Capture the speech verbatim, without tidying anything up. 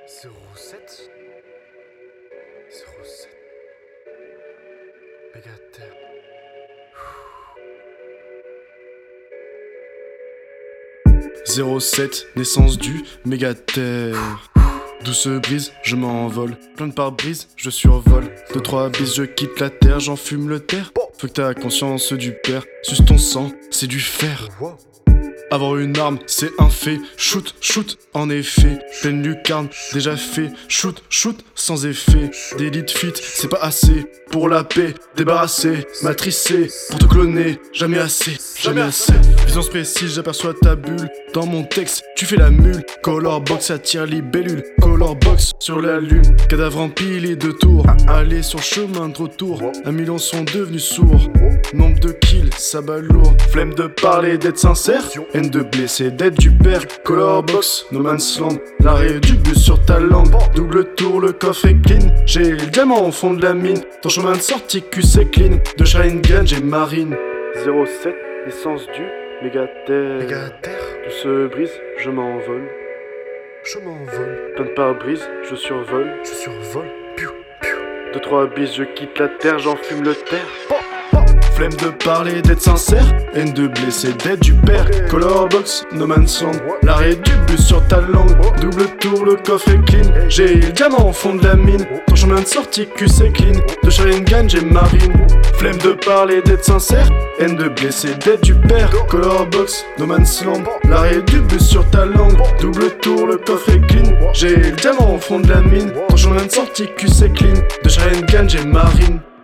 zéro sept zéro sept Mégaterre. zéro sept, naissance du Mégaterre. Douce brise, je m'envole. Plein de pare-brise, je survole. Deux trois bises, je quitte la terre, j'en fume le terre. Faut que t'aies conscience du père. Suce ton sang, c'est du fer. Avoir une arme, c'est un fait. Shoot, shoot, en effet. Pleine lucarne, déjà fait. Shoot, shoot, sans effet. Délit de fit, c'est pas assez. Pour la paix, débarrassé, matricé. Pour te cloner, jamais assez, jamais assez. Vision précise, j'aperçois ta bulle. Dans mon texte, tu fais la mule. Color box attire libellule. Color box sur la lune. Cadavre empilé de tours. Aller sur le chemin de retour. Un million sont devenus sourds. Nombre de kills, ça bat lourd. Flemme de parler, d'être sincère. Haine de blesser, d'être du père. Color box, no man's land. L'arrêt du bus sur ta langue. Double tour, le coffre est clean. J'ai le diamant au fond de la mine. Ton chemin de sortie, Q c'est clean. De Sharingan, j'ai marine. zéro sept, essence du Mégaterre. Mégaterre, Tout se brise, je m'envole. je m'envole, Plein de pare-brise, je survole. je survole, piou, piou. Deux trois bises, je quitte la terre, j'en fume le terre. Flemme de parler, d'être sincère. Haine de blesser, d'être du père. Color box, no man's land. L'arrêt du bus sur ta langue. Double tour, le coffre est clean. J'ai le diamant au fond de la mine. Ton chemin de sortie, Q c'est clean. De Sharingan, j'ai marine. Flemme de parler, d'être sincère. Haine de blesser, d'être du père. Color box, no man's land. L'arrêt du bus sur ta langue. Double tour, le coffre est clean. J'ai le diamant au fond de la mine. Ton chemin de sortie, Q c'est clean. De Sharingan, j'ai marine.